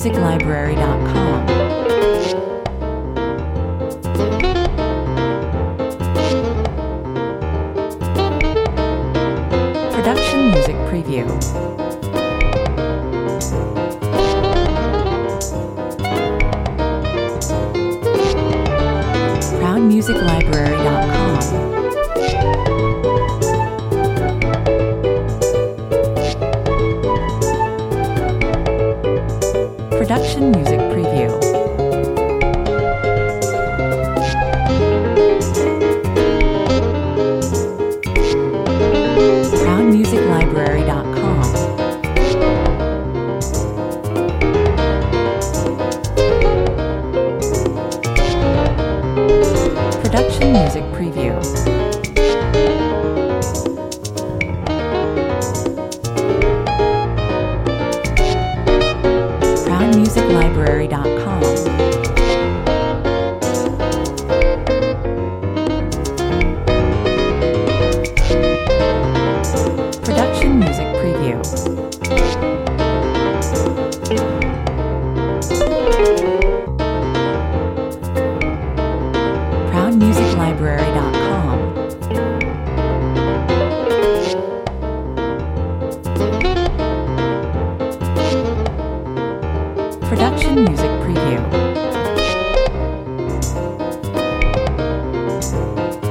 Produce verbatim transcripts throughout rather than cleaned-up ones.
music library dot com. Production Music Preview. proud music library dot com. Production Music Preview. proud music library dot com. Production Music Preview. proud music library dot com. Production Music Preview. proud music library dot com. Production Music Preview.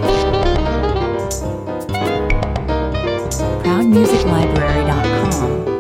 proud music library dot com.